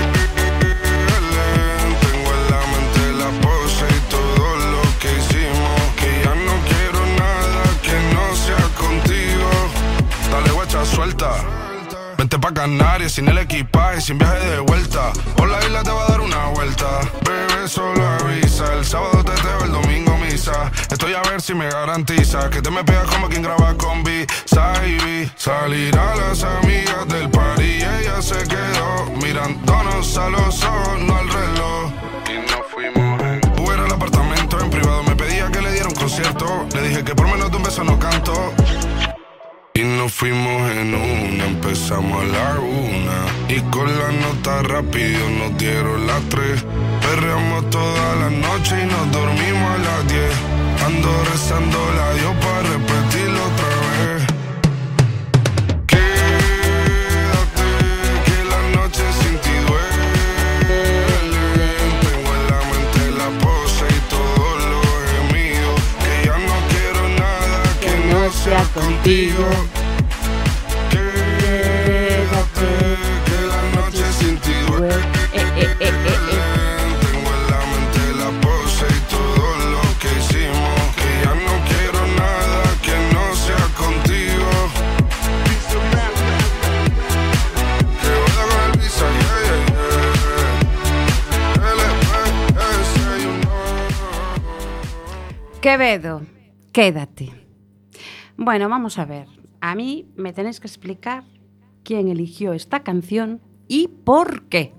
Tengo en la mente la pose y todo lo que hicimos. Que ya no quiero nada que no sea contigo. Dale guacha, suelta. Vente pa' Canarias sin el equipaje, sin viaje de vuelta. Por la isla te va a dar una vuelta. Bebé, solo avisa. El sábado teteo, el domingo misa. Estoy a ver si me garantiza que te me pegas como quien graba con B-Side. Salir a las amigas del party y ella se quedó mirándonos a los ojos, no al reloj. Y nos fuimos en Uber al apartamento en privado. Me pedía que le diera un concierto. Le dije que por menos de un beso no canto. Y nos fuimos en una, empezamos a la 1. Y con la nota rápido nos dieron las 3. Perreamos toda la noche y nos dormimos a las 10. Ando rezando la Dios para repetirlo otra vez. Quédate, que la noche sin ti duele. Tengo en la mente la pose y todos los gemidos. Que ya no quiero nada que no sea contigo. Quédate, que la noche sin ti duele. Tengo en la mente la pose y todo lo que hicimos. Que ya no quiero nada que no sea contigo. Que voy con el visa, yeah, yeah, yeah. LPS, you know. Quevedo, quédate. Bueno, vamos a ver. A mí me tenéis que explicar quién eligió esta canción y por qué.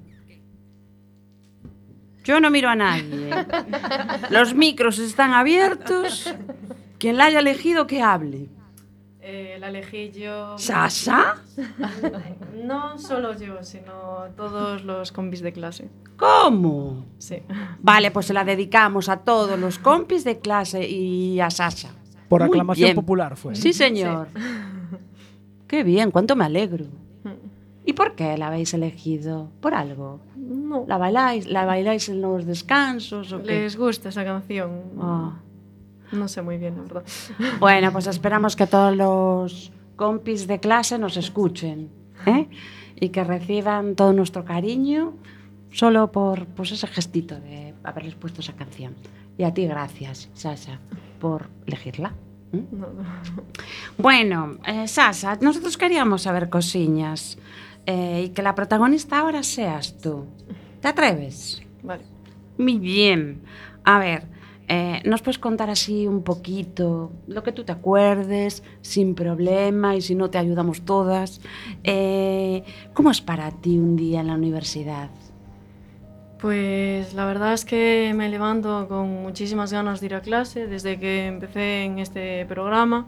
Yo no miro a nadie. Los micros están abiertos. Quien la haya elegido, que hable. La elegí yo. ¿Sasha? No solo yo, sino todos los compis de clase. ¿Cómo? Sí. Vale, pues se la dedicamos a todos los compis de clase y a Sasha. Por Muy aclamación bien. popular fue. Sí, señor. Qué bien, cuánto me alegro. por qué la habéis elegido? ¿Por algo? No, ¿La bailáis en los descansos o qué? les gusta esa canción. Ah. No sé muy bien, la verdad. Bueno, pues esperamos que todos los compis de clase nos escuchen, ¿eh? Y que reciban todo nuestro cariño solo por pues, ese gestito de haberles puesto esa canción. Y a ti gracias, Sasha, por elegirla. No. Bueno, Sasha, nosotros queríamos saber cosiñas y que la protagonista ahora seas tú. ¿Te atreves? Vale. Muy bien. A ver, ¿nos puedes contar así un poquito lo que tú te acuerdes, sin problema, y si no te ayudamos todas? ¿Cómo es para ti un día en la universidad? Pues la verdad es que me levanto con muchísimas ganas de ir a clase desde que empecé en este programa,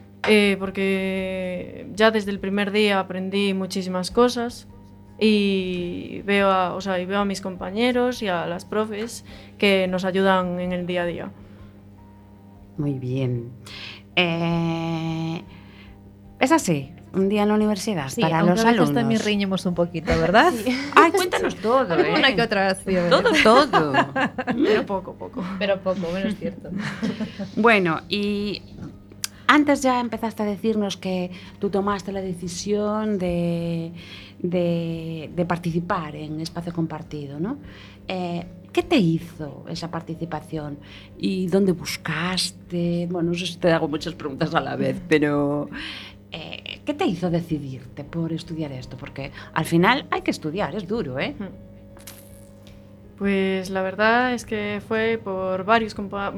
porque ya desde el primer día aprendí muchísimas cosas y veo a mis compañeros y a las profes que nos ayudan en el día a día. Muy bien. Es así, un día en la universidad Sí, para aunque los a veces alumnos. también riñemos un poquito, ¿verdad? Ay, cuéntanos todo, Una que otra acción. Todo. Pero poco. Pero poco, bueno, es cierto. Bueno, y antes ya empezaste a decirnos que tú tomaste la decisión de participar en Espacio Compartido, ¿no? ¿Qué te hizo esa participación? ¿Y dónde buscaste? Bueno, no sé si te hago muchas preguntas a la vez, pero ¿qué te hizo decidirte por estudiar esto? Porque al final hay que estudiar, es duro, ¿eh? Pues la verdad es que fue por varios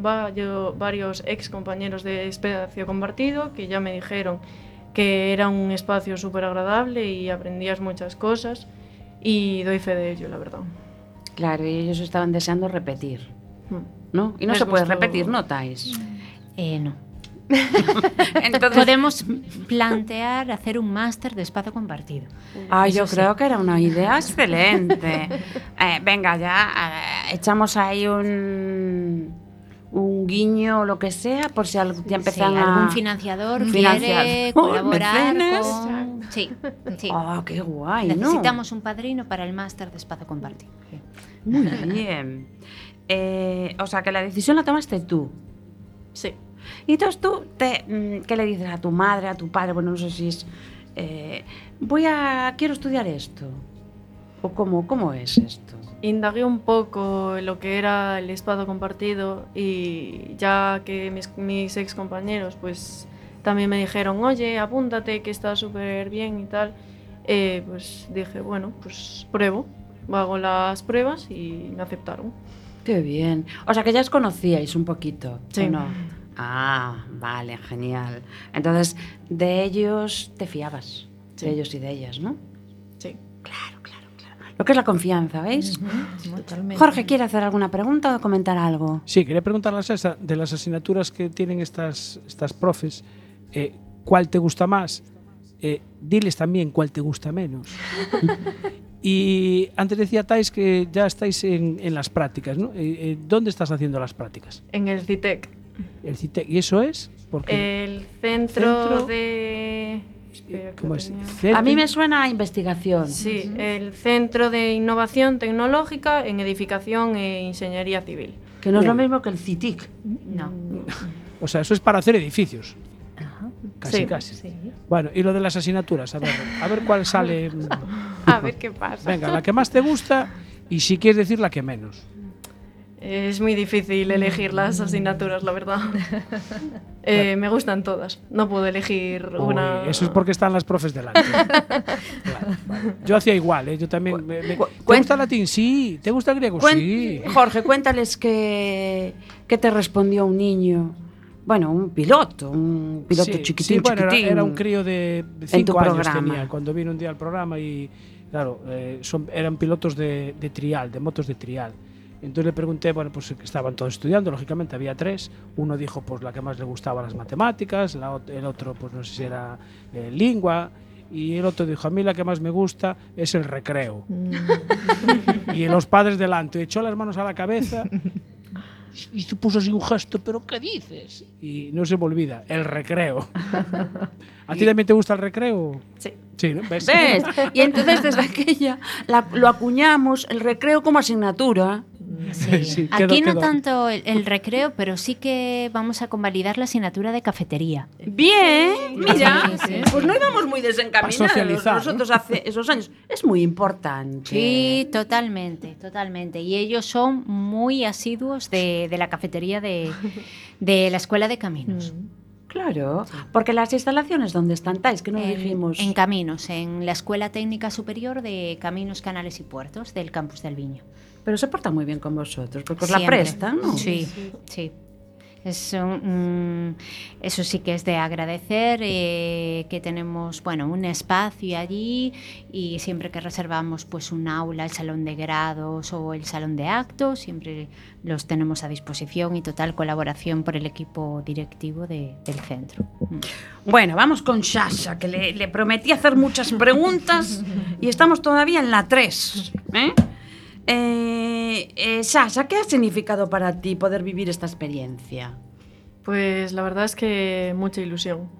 ex compañeros de Espacio Compartido que ya me dijeron que era un espacio súper agradable y aprendías muchas cosas, y doy fe de ello, la verdad. Claro, y ellos estaban deseando repetir, ¿no? Y no se puede repetir, ¿no, Thais? No. Entonces, Podemos plantear hacer un máster de espacio compartido. yo Eso creo sí. que era una idea excelente. Venga, ya echamos ahí un guiño o lo que sea, por si ya empezan a... Algún financiador Financiador, quiere colaborar mecenas. con... Sí. ¡Oh, qué guay! Necesitamos un padrino para el máster de espacio compartido. ¿No? Muy bien. O sea, que la decisión la tomaste tú. Sí. Y entonces tú, ¿qué le dices a tu madre, a tu padre? Bueno, no sé si es... quiero estudiar esto. ¿O cómo es esto? Indagué un poco en lo que era el espacio compartido, y ya que mis ex compañeros pues también me dijeron, oye, apúntate que está súper bien y tal, pues dije, bueno, pues pruebo, hago las pruebas y me aceptaron. Qué bien. O sea, que ya os conocíais un poquito, Sí. ¿o no? Ah, vale, genial. Entonces, de ellos te fiabas, Sí. de ellos y de ellas, ¿no? Sí. Claro. Lo que es la confianza, ¿veis? Totalmente. Jorge, ¿quiere hacer alguna pregunta o comentar algo? Sí, quería preguntarle a Sasa, de las asignaturas que tienen estas profes, ¿cuál te gusta más? Diles también cuál te gusta menos. Y antes decía Thais que ya estáis en las prácticas, ¿no? ¿Dónde estás haciendo las prácticas? En el CITEC, El CITEC. ¿Y eso es? Porque el centro de... espera, que ¿cómo es? tenía- A mí me suena a investigación. Sí, el Centro de Innovación Tecnológica en Edificación e Ingeniería Civil. Que no es lo mismo que el CITIC. No. O sea, eso es para hacer edificios. Ajá. Casi, Sí. casi. Sí. Bueno, y lo de las asignaturas, a ver cuál sale. A ver qué pasa. Venga, la que más te gusta y si quieres decir la que menos. Es muy difícil elegir las asignaturas, la verdad. Me gustan todas. No puedo elegir una. Uy, eso es porque están las profes delante. Claro, vale. Yo hacía igual, ¿eh? Yo también. ¿Te gusta el latín? Sí. ¿Te gusta el griego? Sí. Jorge, cuéntales que te respondió un niño. Bueno, un piloto Sí, chiquitín, sí, bueno, chiquitín. era un crío de tu 5 años programa. tenía cuando vino un día al programa y, claro, eran pilotos de trial, de motos de trial. Entonces le pregunté, bueno, pues que estaban todos estudiando, lógicamente había 3. Uno dijo pues la que más le gustaba las matemáticas, el otro pues no sé si era lengua, y el otro dijo, a mí la que más me gusta es el recreo. Y los padres delante, echó las manos a la cabeza hizo, puso así un gesto, ¿pero qué dices? Y no se me olvida, el recreo. ¿A ti también te gusta el recreo? Sí. Sí, ¿no? ¿Ves? ¿Ves? Y entonces desde aquella lo acuñamos el recreo como asignatura. Sí. Sí, Aquí no quedó. tanto el recreo, pero sí que vamos a convalidar la asignatura de cafetería. Bien, mira, Sí, sí, pues sí. no íbamos muy Para desencaminados socializar, nosotros hace esos años. Es muy importante. Sí, totalmente, totalmente. Y ellos son muy asiduos de la cafetería de la Escuela de Caminos. Claro, porque las instalaciones donde están tais, que no dijimos. En Caminos, en la Escuela Técnica Superior de Caminos, Canales y Puertos del Campus del Viño. Pero se portan muy bien con vosotros, porque os la Siempre. prestan, ¿no? Sí, sí. Eso sí que es de agradecer, que tenemos, bueno, un espacio allí y siempre que reservamos pues un aula, el salón de grados o el salón de actos, siempre los tenemos a disposición y total colaboración por el equipo directivo del centro. Bueno, vamos con Sasha, que le prometí hacer muchas preguntas y estamos todavía en la 3. Sasha, ¿qué ha significado para ti poder vivir esta experiencia? Pues la verdad es que mucha ilusión.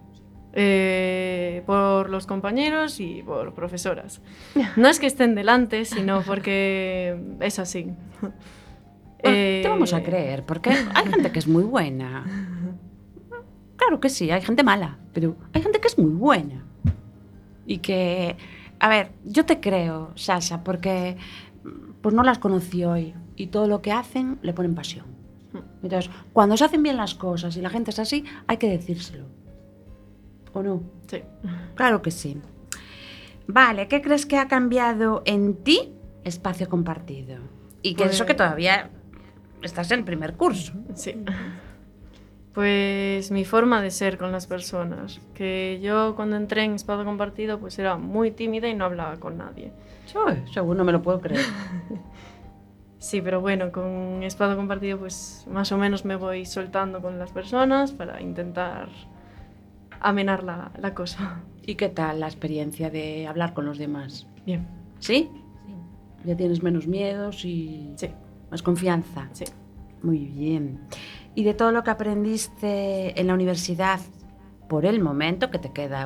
Por los compañeros y por profesoras. No es que estén delante, sino porque es así. Te vamos a creer, porque hay gente que es muy buena. Claro que sí, hay gente mala, pero hay gente que es muy buena. Y que, a ver, yo te creo, Sasha, porque pues no las conocí hoy y todo lo que hacen le ponen pasión. Entonces, cuando se hacen bien las cosas y la gente es así, hay que decírselo. ¿O no? Sí. Claro que sí. Vale, ¿qué crees que ha cambiado en ti Espacio Compartido? Y que Pues- eso que todavía estás en primer curso. Sí. Pues mi forma de ser con las personas. Que yo cuando entré en Espacio Compartido pues era muy tímida y no hablaba con nadie. Según no me lo puedo creer. Sí, pero bueno, con Espacio Compartido pues más o menos me voy soltando con las personas para intentar amenar la cosa. ¿Y qué tal la experiencia de hablar con los demás? Bien. ¿Sí? Ya tienes menos miedos y Sí, más confianza. sí. Muy bien. Y de todo lo que aprendiste en la universidad, por el momento, que te queda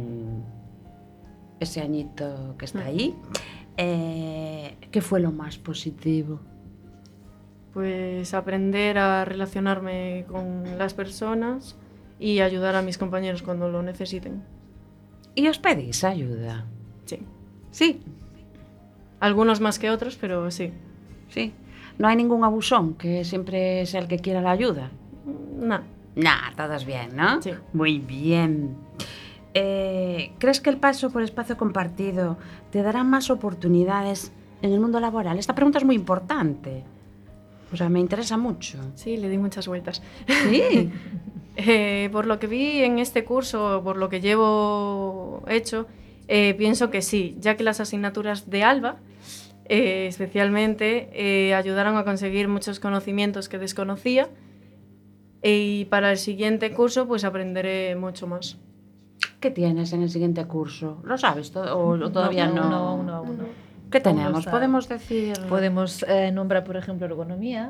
ese añito que está ahí, ¿qué fue lo más positivo? Pues aprender a relacionarme con las personas y ayudar a mis compañeros cuando lo necesiten. ¿Y os pedís ayuda? Sí. Sí, Algunos más que otros, pero sí. sí. No hay ningún abusón que siempre sea el que quiera la ayuda. Nah. Nah, todos bien, ¿no? Sí. Muy bien. ¿Crees que el paso por Espacio Compartido te dará más oportunidades en el mundo laboral? Esta pregunta es muy importante. O sea, me interesa mucho. Sí, le di muchas vueltas. Sí. Por lo que vi en este curso, por lo que llevo hecho, pienso que sí, ya que las asignaturas de ALBA especialmente ayudaron a conseguir muchos conocimientos que desconocía y para el siguiente curso pues aprenderé mucho más. ¿Qué tienes en el siguiente curso? ¿Lo sabes o todavía no? No. ¿Qué Aún no tenemos? está. Podemos decir... Podemos nombrar, por ejemplo, ergonomía.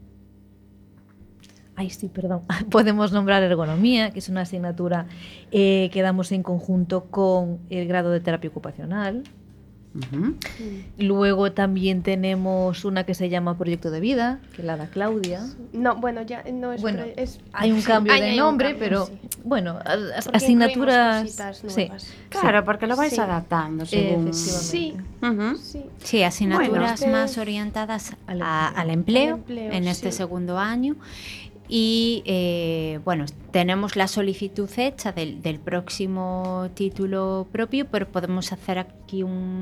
Ay, sí, perdón. Podemos nombrar ergonomía, que es una asignatura que damos en conjunto con el grado de terapia ocupacional. Ujú. Luego también tenemos una que se llama Proyecto de Vida, que la da Claudia. No, bueno, ya no es... Bueno, es Hay un cambio Hay de un nombre, cambio, pero sí. bueno, Porque asignaturas. incluimos cositas Sí, nuevas. Claro, porque lo vais Sí. adaptando según... efectivamente. Sí, Ujú. sí. Sí, asignaturas Bueno, más ustedes- orientadas al al empleo, Al empleo, en este sí. segundo año. Y bueno, tenemos la solicitud hecha del próximo título propio, pero podemos hacer aquí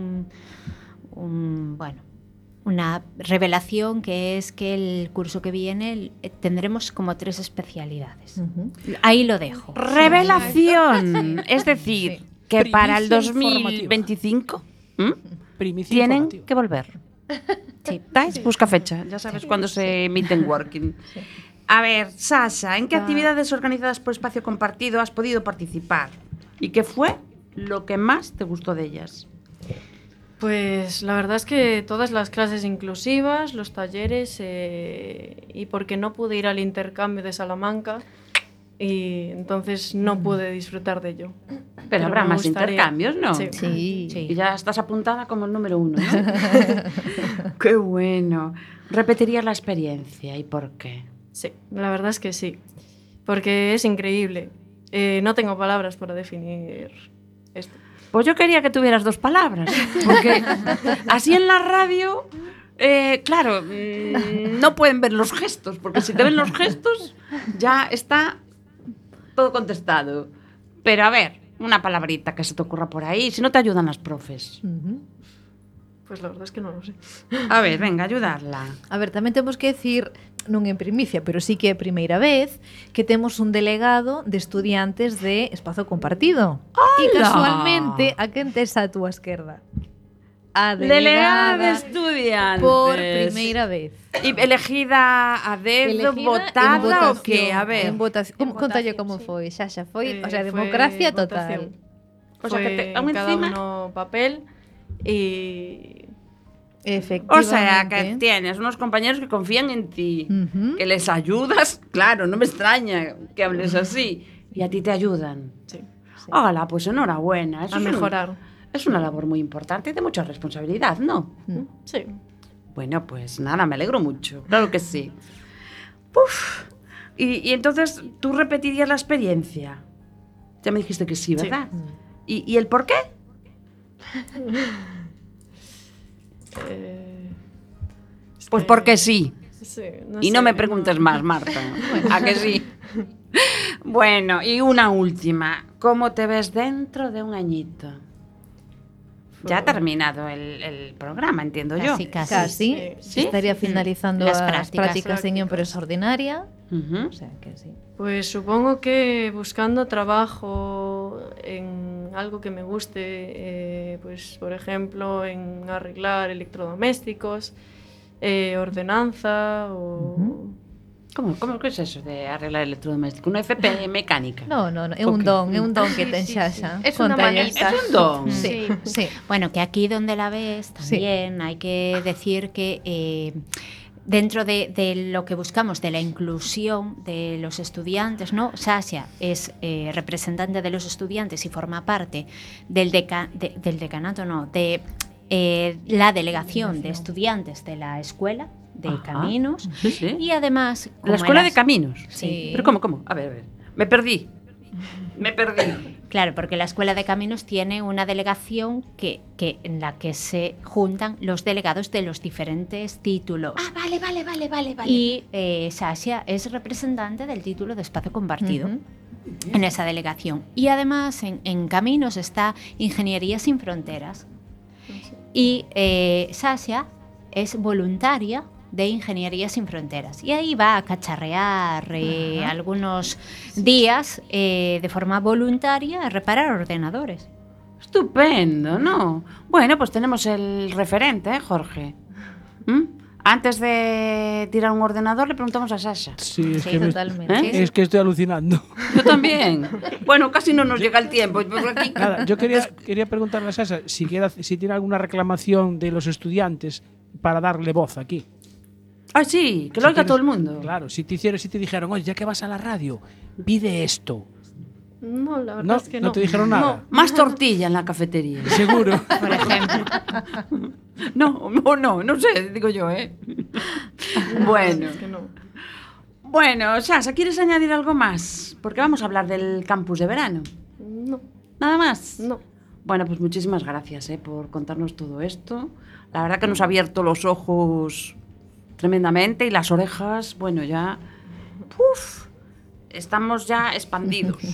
una revelación, que es que el curso que viene tendremos como 3 especialidades. Ujú. Ahí lo dejo. Revelación. Es decir, Sí. que para el Primicia 2025 Primicia tienen informativa. que volver. Sí. ¿Tais? Busca fecha. Ya sabes cuándo se emite en Working. A ver, Sasha, ¿en qué actividades organizadas por Espacio Compartido has podido participar? ¿Y qué fue lo que más te gustó de ellas? Pues la verdad es que todas las clases inclusivas, los talleres y porque no pude ir al intercambio de Salamanca y entonces no pude disfrutar de ello. Pero habrá me más gustaría. intercambios, ¿no? Sí. Sí. Y ya estás apuntada como el número 1, ¿no? Qué bueno. ¿Repetirías la experiencia y por qué? Sí, la verdad es que sí, porque es increíble. No tengo palabras para definir esto. Pues yo quería que tuvieras 2 palabras, porque así en la radio, claro, no pueden ver los gestos, porque si te ven los gestos ya está todo contestado. Pero a ver, una palabrita que se te ocurra por ahí, si no te ayudan las profes. Pues la verdad es que no lo sé. A ver, venga, ayudarla. A ver, tamén temos que decir, non en primicia, pero sí que é a primeira vez que temos un delegado de estudiantes de Espazo Compartido. E casualmente, a quen tes a túa esquerda? A Delegada de delegada estudiantes. por primeira vez. Y elegida a dedo, Elegida votada en o qué? A ver. En votación. Contalle como sí. foi, Xaxa, foi, o sea, Fue democracia votación. total. O sea, que te, Fue aún cada encima... uno papel y Efectivamente. O sea, que tienes unos compañeros que confían en ti, Ujú. que les ayudas, claro, no me extraña que hables así, y a ti te ayudan. sí, Hola, pues enhorabuena. Eso a es mejorar. Es una labor muy importante y de mucha responsabilidad, ¿no? Sí. Bueno, pues nada, me alegro mucho, claro que sí. Uf. Y entonces, ¿tú repetirías la experiencia? Ya me dijiste que sí, ¿verdad? ¿Y el por qué? Es Pues que- porque sí. Sí, Y sé, no me preguntes más, Marta. ¿A que sí? Bueno, y una última. ¿Cómo te ves dentro de un añito? Ya ha terminado el programa, entiendo yo. Casi, casi. Casi. ¿Sí? Estaría finalizando Las las prácticas en prácticas. empresa ordinaria. Ujú. O sea que sí. Pues supongo que buscando trabajo en algo que me guste, pues por ejemplo en arreglar electrodomésticos, ordenanza o... ¿Cómo que es eso de arreglar electrodoméstico? ¿Una FP mecánica? No, é Ok. un don que ten Xaxa. Es una Contalle. manita. Es un don. Sí, sí. Bueno, que aquí donde la ves también hay que decir que dentro de lo que buscamos, de la inclusión de los estudiantes, ¿no? Sasia es representante de los estudiantes y forma parte del decanato, no, de la delegación de estudiantes de la escuela de Ajá. Caminos. Sí, sí. Y además... La como escuela de eras- caminos. Sí. ¿Pero cómo? A ver. Me perdí. Claro, porque la Escuela de Caminos tiene una delegación que en la que se juntan los delegados de los diferentes títulos. Ah, vale. Y Sasia es representante del título de Espacio Compartido Ujú. en esa delegación. Y además en Caminos está Ingeniería Sin Fronteras. Y Sasia es voluntaria de Ingeniería Sin Fronteras. Y ahí va a cacharrear algunos días de forma voluntaria a reparar ordenadores. Estupendo, ¿no? Bueno, pues tenemos el referente, Jorge. ¿Mm? Antes de tirar un ordenador le preguntamos a Sasha. Sí, es Sí, que totalmente. es que estoy alucinando. Yo también. Bueno, casi no nos llega el tiempo. Por aquí. Nada, yo quería preguntarle a Sasa si tiene alguna reclamación de los estudiantes para darle voz aquí. Ah, sí, que lo oiga todo el mundo. Claro, si te dijeron, oye, ya que vas a la radio, pide esto. No, la verdad No, es que no no. te dijeron nada. Más tortilla en la cafetería. Seguro. Por ejemplo. No sé, digo yo, ¿eh? Bueno. Es que no. Bueno, Sasa, ¿quieres añadir algo más? Porque vamos a hablar del campus de verano. No, ¿Nada más? no. Bueno, pues muchísimas gracias por contarnos todo esto. La verdad que nos ha abierto los ojos tremendamente y las orejas, bueno, ya... ¡Puf! Estamos ya expandidos.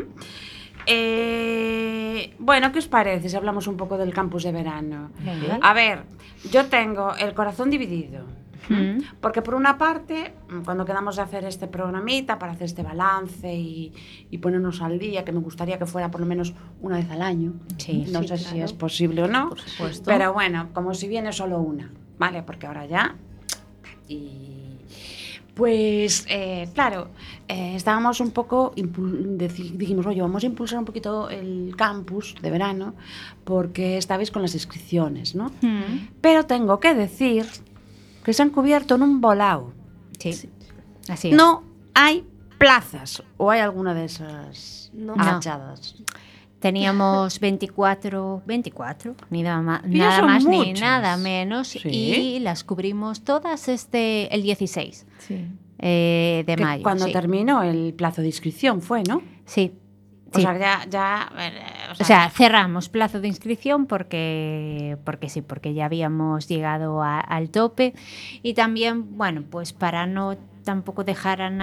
Bueno, ¿qué os parece si hablamos un poco del campus de verano? Venga. A ver, yo tengo el corazón dividido. Porque por una parte, cuando quedamos de hacer este programita para hacer este balance y ponernos al día, que me gustaría que fuera por lo menos una vez al año. Sí, No sí, sé si claro. es posible o no. Por supuesto. Pero bueno, como si viene solo una, ¿vale? Porque ahora ya... Y Pues, claro, estábamos un poco, dijimos, oye, vamos a impulsar un poquito el campus de verano porque estabais con las inscripciones, ¿no? Pero tengo que decir que se han cubierto en un volao. Sí, así es. No hay plazas, o hay alguna de esas No. agachadas. Teníamos 24, ni nada más, Y ya son ni muchas. nada menos, Sí. y las cubrimos todas el 16 Sí. de Que mayo. cuando sí. terminó el plazo de inscripción fue, ¿no? Sí. O Sí. sea, ya O sea, cerramos plazo de inscripción porque ya habíamos llegado al tope, y también, bueno, pues para no tampoco dejar a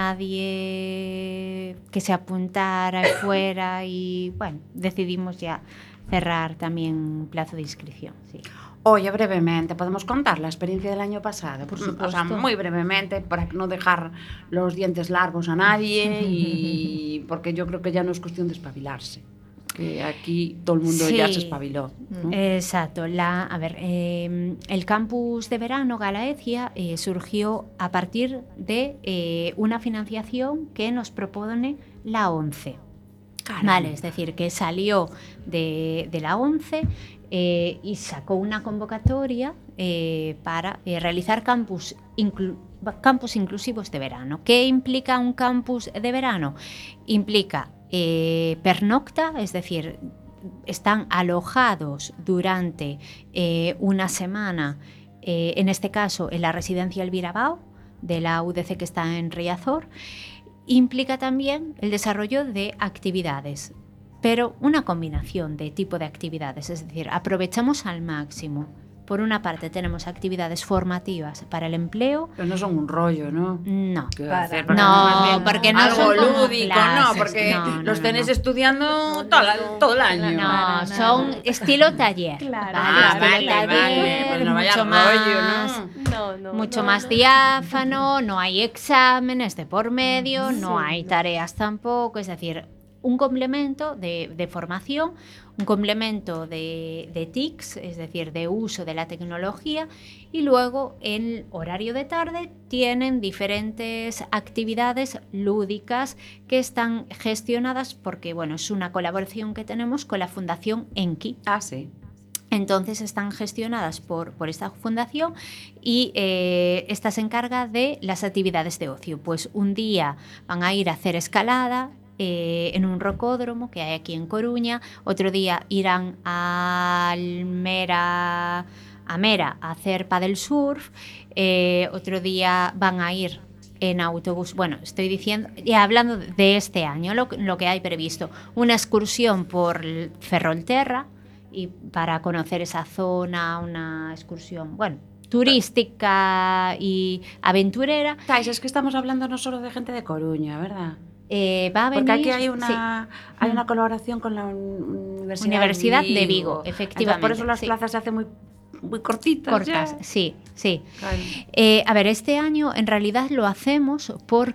nadie que se apuntara fuera, y bueno, decidimos ya cerrar también plazo de inscripción. Sí. Oye, brevemente, ¿podemos contar la experiencia del año pasado? Por O sea, supuesto. muy brevemente, para no dejar los dientes largos a nadie, y porque yo creo que ya no es cuestión de espabilarse, que aquí todo el mundo ya Sí. se espabiló, ¿no? Exacto. El campus de verano Galaecia surgió a partir de una financiación que nos propone la ONCE. Caramba. Vale, es decir, que salió de la ONCE y sacó una convocatoria para realizar campus inclusivos de verano. ¿Qué implica un campus de verano? Implica pernocta, es decir, están alojados durante una semana, en este caso en la residencia Elvira Bao de la UDC, que está en Riazor. Implica también el desarrollo de actividades, pero una combinación de tipo de actividades, es decir, aprovechamos al máximo. Por una parte tenemos actividades formativas para el empleo. Pero no son un rollo, ¿no? No. Quiero Para decir, nada. más bien No, porque no algo son como lúdico, clases, no, porque no, los tenéis no. estudiando todo el año. No, son estilo taller. Claro. Ah, Estilo vale, pues no vaya mucho rollo, más, ¿no? mucho más diáfano, no hay exámenes de por medio, no Sí, hay no. tareas tampoco, es decir, un complemento de formación, un complemento de TICs, es decir, de uso de la tecnología, y luego en horario de tarde tienen diferentes actividades lúdicas que están gestionadas porque, bueno, es una colaboración que tenemos con la Fundación Enki. Ah, sí. Entonces están gestionadas por esta fundación, y esta se encarga de las actividades de ocio. Pues un día van a ir a hacer escalada en un rocódromo que hay aquí en Coruña, otro día irán a Mera a hacer paddle surf, otro día van a ir en autobús. Bueno, estoy diciendo, ya hablando de este año, lo que hay previsto, una excursión por Ferrolterra, y para conocer esa zona, una excursión, bueno, turística y aventurera. Tais, es que estamos hablando no solo de gente de Coruña, ¿verdad? Va a venir, Porque aquí hay sí, una colaboración con la Universidad de Vigo, efectivamente. Entonces, por eso las sí. plazas se hacen muy cortitas. Cortas, ya. sí. Claro. A ver, este año en realidad lo hacemos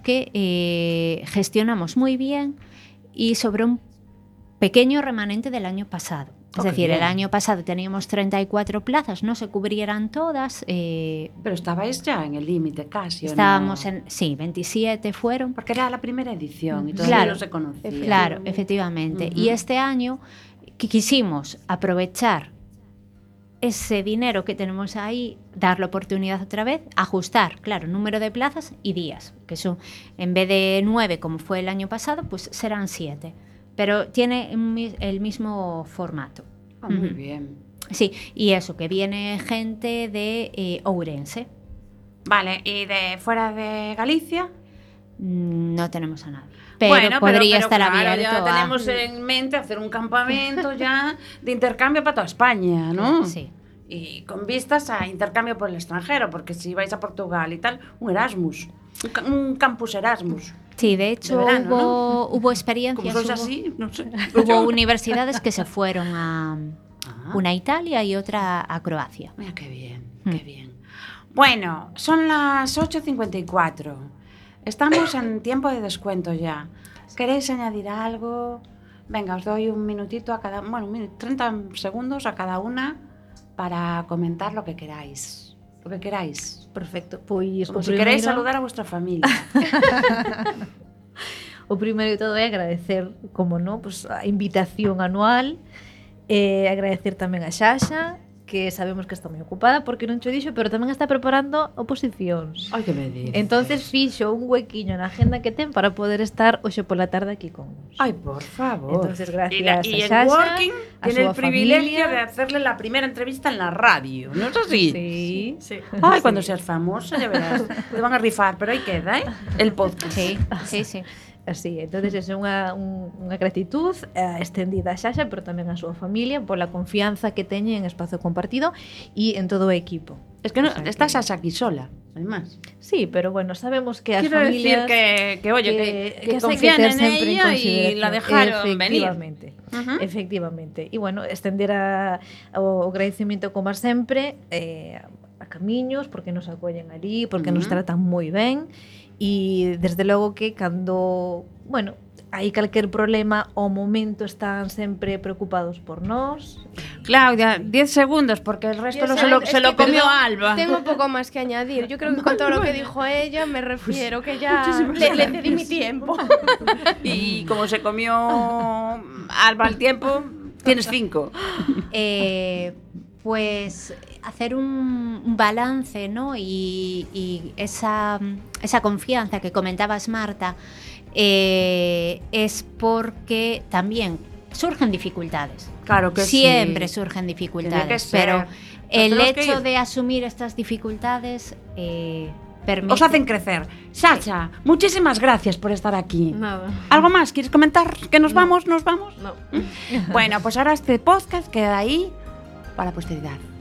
porque gestionamos muy bien y sobre un pequeño remanente del año pasado. Es qué decir, bien. el año pasado teníamos 34 plazas, no se cubrieran todas. Pero estabais ya en el límite casi, ¿o Estábamos no? en, sí, 27 fueron. Porque era la primera edición y todavía Claro. no se conocía. Claro, efectivamente. Ujú. Y este año quisimos aprovechar ese dinero que tenemos ahí, dar la oportunidad otra vez, ajustar, claro, número de plazas y días, que son, en vez de 9 como fue el año pasado, pues serán 7. Pero tiene el mismo formato. Ah, muy Ujú. bien. Sí, y eso, que viene gente de Ourense. Vale, ¿y de fuera de Galicia? No tenemos a nadie. Pero podría estar claro, abierto ya a... tenemos en mente hacer un campamento ya de intercambio para toda España, ¿no? Sí. Y con vistas a intercambio por el extranjero, porque si vais a Portugal y tal, un Erasmus, un campus Erasmus. Sí, de hecho De verano, hubo experiencias, Como sois hubo- así, no sé. hubo universidades que se fueron a Ah, una a Italia y otra a Croacia. mira qué bien, Mm. qué bien. Bueno, son las 8:54. Estamos en tiempo de descuento ya. ¿Queréis añadir algo? Venga, os doy un minutito a cada... Bueno, 30 segundos a cada una para comentar lo que queráis. O que queráis. Perfecto. Pois Como se queréis saludar a vuestra familia. O primeiro de todo é agradecer, como non, pues, a invitación anual, agradecer tamén a Xaxa, que sabemos que está moi ocupada porque non cho dixo, pero tamén está preparando oposicións. Ai, que me dices. Entonces fixo un huequiño na agenda que ten para poder estar hoxe pola tarde aquí con nos. Ay, por favor. Entonces, gracias y a Xaxa, en Working a tiene el súa privilegio familia. de hacerle la primera entrevista en la radio, ¿no es así? Sí. Sí. Ay, cuando seas famosa, ya verás. Te van a rifar, pero ahí queda, ¿eh? El podcast. Sí. Así, entonces é unha gratitud extendida a Xaxa, pero tamén a súa familia pola confianza que teñen en Espacio Compartido e en todo o equipo. Es que no, O sea, estás aquí sola, además. Sí, pero bueno, sabemos que as Quiero familias decir que oye, que se hai confían ter en sempre ella y consideración. la dejaron venir. Efectivamente. Efectivamente. E bueno, extender o agradecimiento como sempre a Camiños, porque nos acollen ali, porque nos tratan moi ben. E desde logo que cando, bueno, hai calquer problema ao momento están sempre preocupados por nós. Claudia, 10 segundos, porque el resto se lo comió Alba. Tengo poco más que añadir. Yo creo que con todo lo que dijo ella me refiero que ya le cedí mi tiempo. Y como se comió Alba el tiempo, tienes 5. Pues hacer un balance, ¿no? Y esa confianza que comentabas, Marta, es porque también surgen dificultades. Claro que Siempre sí. surgen Tiene que dificultades, ser. pero Nos el tenemos que hecho ir. de asumir estas dificultades permite... Os hacen crecer. Sacha, muchísimas gracias por estar aquí. Nada. ¿Algo más? ¿Quieres comentar? ¿Que nos vamos? No. Bueno, pues ahora este podcast queda ahí para la posteridad.